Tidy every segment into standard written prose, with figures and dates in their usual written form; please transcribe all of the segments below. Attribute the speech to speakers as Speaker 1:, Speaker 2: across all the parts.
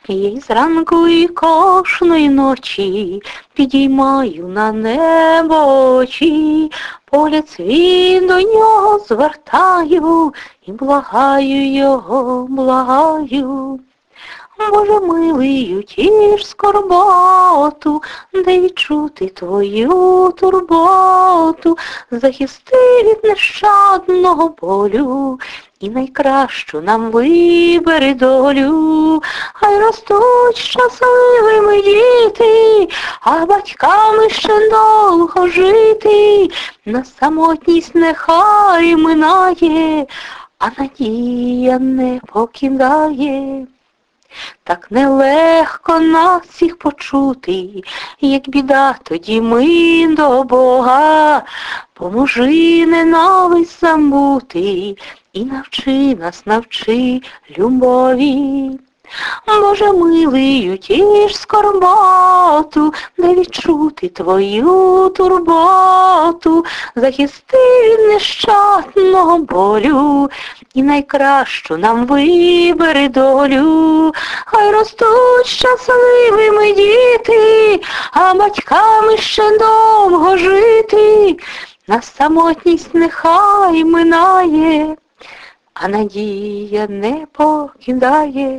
Speaker 1: Я й зранку і кожної ночі підіймаю на небо очі, погляд свій до нього звертаю і благаю його, благаю. Боже милий, утіш скорботу, де відчути твою турботу, захисти від нещадного болю і найкращу нам вибери долю. Хай ростуть щасливими діти, а батьками ще довго жити. На самотність нехай минає, а надія не покидає. Так нелегко нас всіх почути, як біда, тоді ми до Бога. Поможи ненависть забути і навчи нас, навчи любові. Боже милий, утіш скорботу, де відчути твою турботу, захисти від нещадного болю і найкращу нам вибери долю. Хай ростуть щасливими діти, а батьками ще довго жити. На самотність нехай минає, а надія не покидає.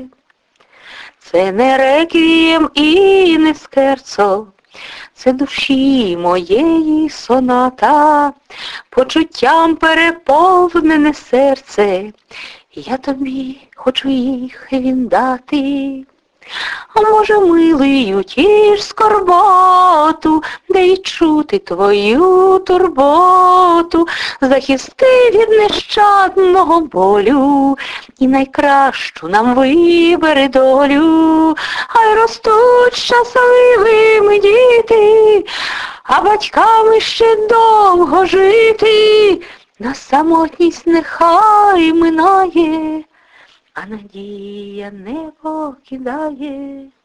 Speaker 1: Це не реквієм і не скерцо, це душі моєї соната, почуттям переповнене серце, я тобі хочу їх віддати. А може, милий, утіш скорботу, де відчути твою турботу, захисти від нещадного болю і найкращу нам вибери долю. Хай ростуть щасливими діти, а батьками ще довго жити. На самотність нехай минає, а надія не покидає.